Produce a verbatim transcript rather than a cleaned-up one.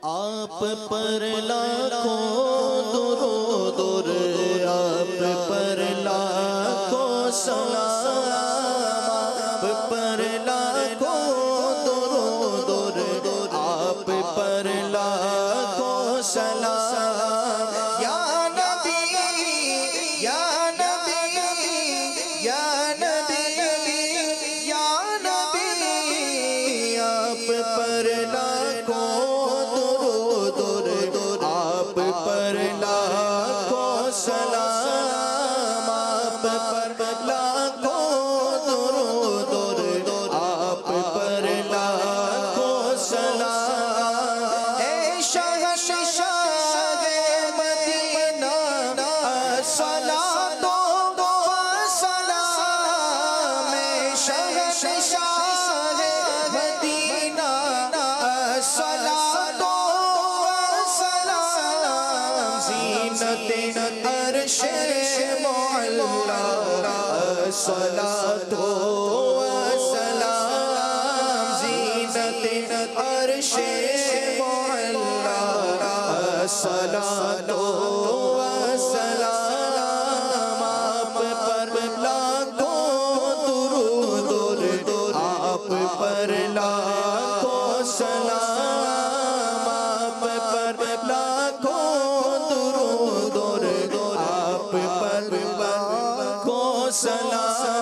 آپ پر لاکھوں درود اور آپ پر لاکھوں سلام، آپ پر لاکھوں درود اور آپ پر لاکھوں سلام۔ یا نبی یا نبی یا نبی یا نبی، آپ پر لاکھوں آپ پر لاکھوں سلام، آپ پر لاکھوں درود اور آپ پر لاکھوں سلام۔ اے شہنشاہ مدینہ الصلاۃ والسلام، اے شہنشاہ مدینہ الصلاۃ زینت عرش معلا الصلاۃ والسلام، زینت عرش معلا الصلاۃ والسلام، آپ پر لاکھوں درود اور آپ پر لاکھوں سلام، آپ پر لاکھوں درود اور آپ پر لاکھوں سلام۔